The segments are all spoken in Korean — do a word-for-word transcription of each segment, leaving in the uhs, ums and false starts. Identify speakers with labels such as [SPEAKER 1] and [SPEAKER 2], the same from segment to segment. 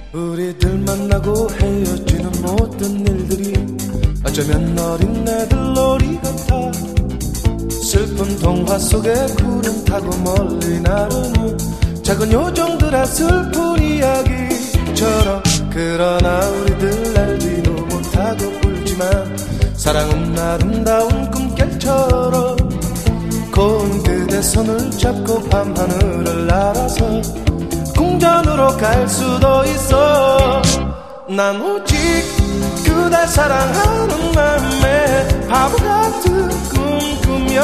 [SPEAKER 1] 우리들 만나고 헤어지는 모든 일들이 어쩌면 어린애들 놀이 같아. 슬픈 동화 속에 구름 타고 멀리 나르는 작은 요정들의 슬픈 이야기처럼. 그러나 우리들 알지도 못하고 울지만 사랑은 아름다운 꿈결처럼. 고운 그대 손을 잡고 밤하늘을 날아서 궁전으로 갈 수도 있어. 난 오직 그댈 사랑하는 맘에 바보 같은 꿈 꾸며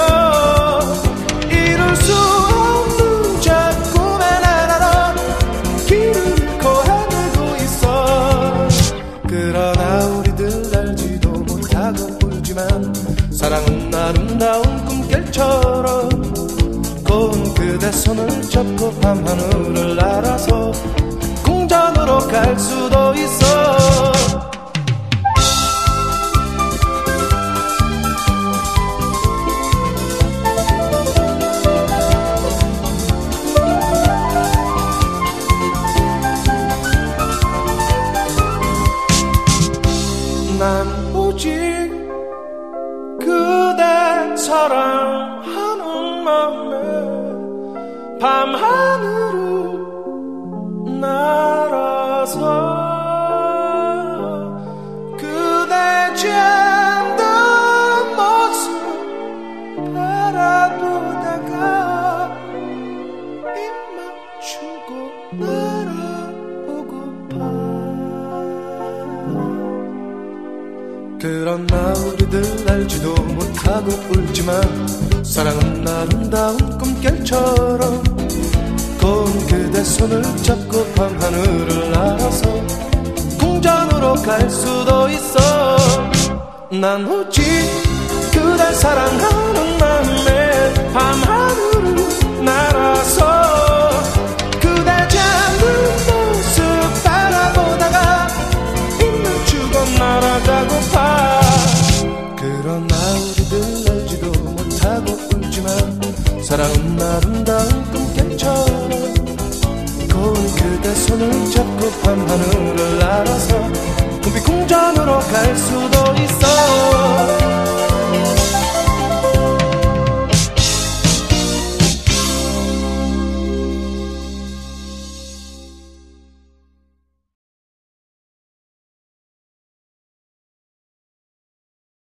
[SPEAKER 1] 이룰 수 없는 저 꿈의 나라로 길을 잃고 헤매고 있어. 그러나 우리들 알지도 못하고 울지만 사랑은 아름다운 꿈결처럼. 고운 그대 손을 잡고 밤하늘을 날아서 궁전으로 갈 수도 있어. 난 오직 그대 사랑하는 맘에 밤하늘을 날아서 그대 잠든 모습 바라보다가 입 맞추고 날아보고파. 그러나 우리들 알지도 못하고 울지만 사랑은 아름다운 꿈결처럼. 고운 그대 손을 잡고 밤하늘을 날아서 궁전으로 갈 수도 있어. 난 오직 그댈 사랑하는 맘에 밤하늘을 날아서 그대 잠든 모습 바라보다가 입 맞추고 날아가고파. 그러나 우리들 알지도 못하고 울지만 사랑은 아름다운 꿈결처럼. 고운 그대 손을 잡고 밤하늘을 날아서 꿈빛 궁전으로 갈 수도 있어.